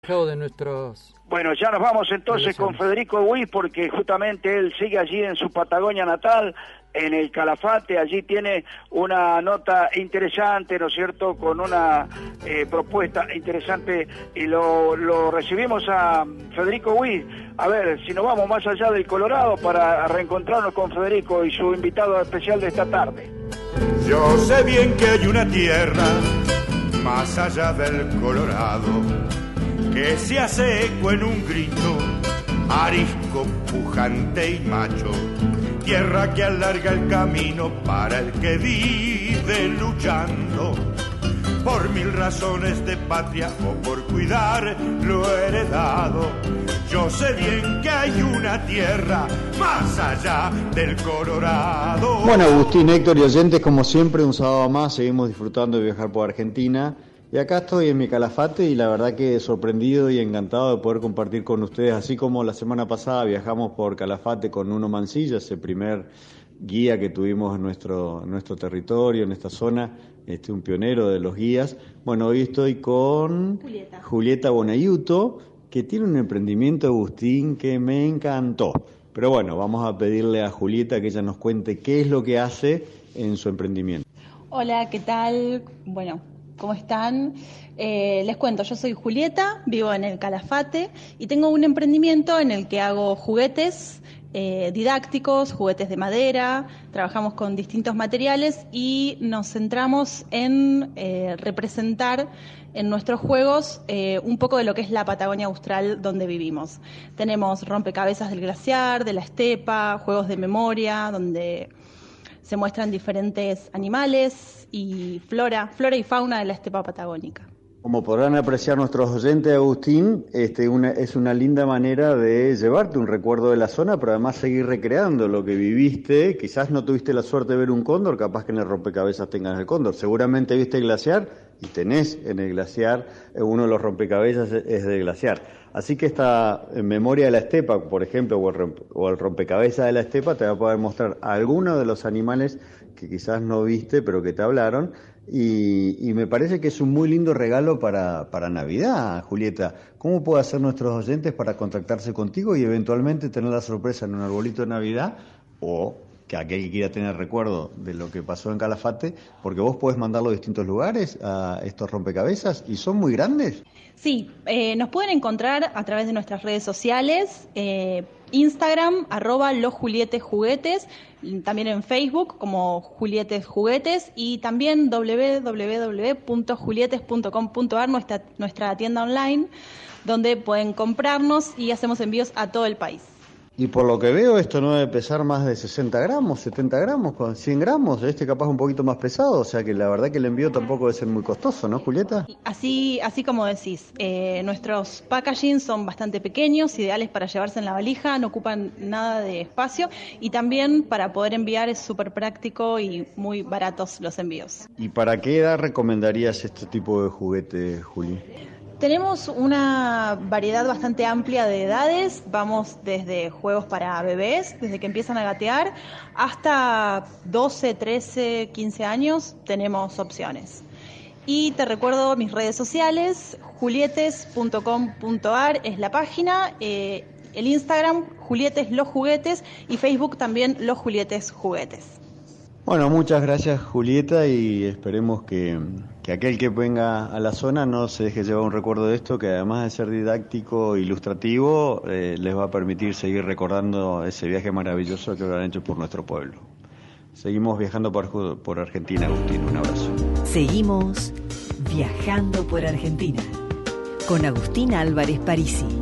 De nuestros... Bueno, ya nos vamos entonces con Federico Huiz, porque justamente él sigue allí en su Patagonia natal, en el Calafate. Allí tiene una nota interesante, ¿no es cierto?, con una propuesta interesante, y lo recibimos a Federico Huiz. A ver, si nos vamos más allá del Colorado para reencontrarnos con Federico y su invitado especial de esta tarde. Yo sé bien que hay una tierra más allá del Colorado, que se hace eco en un grito, arisco, pujante y macho, tierra que alarga el camino para el que vive luchando, por mil razones de patria o por cuidar lo heredado. Yo sé bien que hay una tierra más allá del Colorado. Bueno, Agustín, Héctor y oyentes, como siempre, un sábado más seguimos disfrutando de viajar por Argentina. Y acá estoy en mi Calafate y la verdad que sorprendido y encantado de poder compartir con ustedes, así como la semana pasada viajamos por Calafate con Nuno Mancilla, ese primer guía que tuvimos en nuestro territorio, en esta zona, un pionero de los guías. Bueno, hoy estoy con Julieta Bonaiuto, que tiene un emprendimiento, Agustín, que me encantó. Pero bueno, vamos a pedirle a Julieta que ella nos cuente qué es lo que hace en su emprendimiento. Hola, ¿qué tal? Bueno, ¿cómo están? Les cuento, yo soy Julieta, vivo en el Calafate y tengo un emprendimiento en el que hago juguetes didácticos, juguetes de madera, trabajamos con distintos materiales y nos centramos en representar en nuestros juegos un poco de lo que es la Patagonia Austral donde vivimos. Tenemos rompecabezas del glaciar, de la estepa, juegos de memoria, donde se muestran diferentes animales y flora y fauna de la estepa patagónica. Como podrán apreciar nuestros oyentes, Agustín, es una linda manera de llevarte un recuerdo de la zona, pero además seguir recreando lo que viviste. Quizás no tuviste la suerte de ver un cóndor, capaz que en el rompecabezas tengas el cóndor. Seguramente viste el glaciar y tenés en el glaciar, uno de los rompecabezas es del glaciar. Así que esta memoria de la estepa, por ejemplo, o el rompecabezas de la estepa, te va a poder mostrar algunos de los animales que quizás no viste, pero que te hablaron. Y me parece que es un muy lindo regalo para Navidad, Julieta. ¿Cómo puede hacer nuestros oyentes para contactarse contigo y eventualmente tener la sorpresa en un arbolito de Navidad, o que aquel que quiera tener recuerdo de lo que pasó en Calafate, porque vos podés mandarlo a distintos lugares, a estos rompecabezas, y son muy grandes? Sí, nos pueden encontrar a través de nuestras redes sociales, Instagram, @losjulietesjuguetes, también en Facebook como Julietes Juguetes, y también www.julietes.com.ar, nuestra tienda online, donde pueden comprarnos y hacemos envíos a todo el país. Y por lo que veo, esto no debe pesar más de 60 gramos, 70 gramos, con 100 gramos, capaz un poquito más pesado, o sea que la verdad que el envío tampoco debe ser muy costoso, ¿no, Julieta? Así como decís, nuestros packaging son bastante pequeños, ideales para llevarse en la valija, no ocupan nada de espacio, y también para poder enviar es súper práctico y muy baratos los envíos. ¿Y para qué edad recomendarías este tipo de juguete, Juli? Tenemos una variedad bastante amplia de edades, vamos desde juegos para bebés, desde que empiezan a gatear, hasta 12, 13, 15 años tenemos opciones. Y te recuerdo mis redes sociales, julietes.com.ar es la página, el Instagram, Julietes Los Juguetes, y Facebook también Los Julietes Juguetes. Bueno, muchas gracias, Julieta, y esperemos que aquel que venga a la zona no se deje llevar un recuerdo de esto, que además de ser didáctico e ilustrativo, les va a permitir seguir recordando ese viaje maravilloso que habrán hecho por nuestro pueblo. Seguimos viajando por Argentina, Agustín, un abrazo. Seguimos viajando por Argentina con Agustín Álvarez Parisi.